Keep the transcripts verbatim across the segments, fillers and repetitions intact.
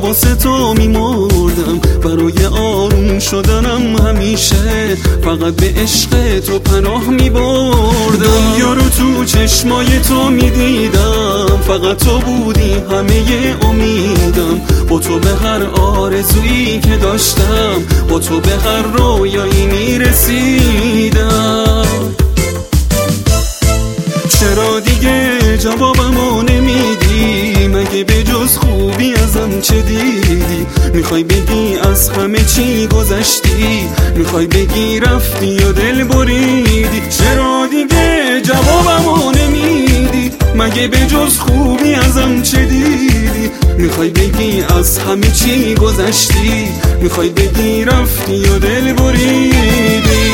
واسه تو میمردم، برای آروم شدنم همیشه فقط به عشق تو پناه میبردم. دنیا رو تو چشمای تو میدیدم، فقط تو بودی همه امیدم. با تو به هر آرزویی که داشتم، با تو به هر رویایی میرسیدم. چرا دیگه جوابمو نمیدی؟ مگه به جز خوبی ازم چه دیدی؟ میخوای بگی از همه چی گذشتی؟ میخوای بگی رفتی یا دل بریدی؟ چرا دیگه جوابمو نمیدی؟ مگه به جز خوبی ازم چه دیدی؟ میخوای بگی از همه چی گذشتی؟ میخوای بگی رفتی یا دل بریدی؟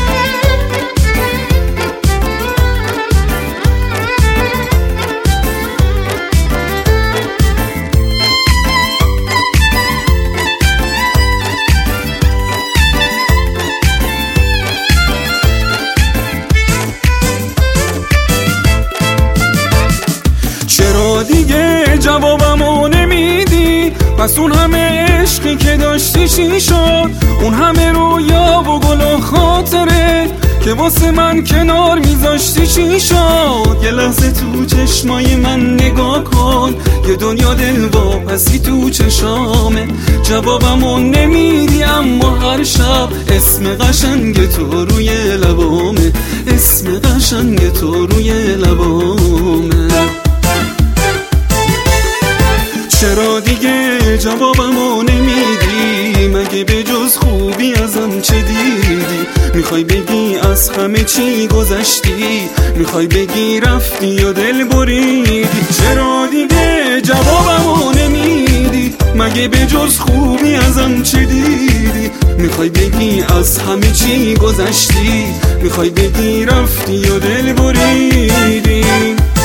چرا دیگه جوابمو نمیدی؟ پس اون همه عشقی که داشتی چی شد؟ اون همه رویا و گل و خاطره که واسه من کنار میذاشتی چی شد؟ یه لحظه تو چشمای من نگاه کن، یه دنیا دل واپسی تو چشامه. جوابمو نمیدی اما هر شب اسم قشنگ تو روی لبامه، اسم قشنگ تو روی لبامه. چرا دیگه جوابمو نمیدی؟ مگه به جز خوبی ازم چه دیدی؟ میخوای بگی از همه چی گذشتی؟ میخوای بگی رفتی یا دل بریدی؟ چرا دیگه جوابمو نمیدی؟ مگه به جز خوبی ازم چه دیدی؟ میخوای بگی از همه چی گذشتی؟ میخوای بگی رفتی یا دل بریدی؟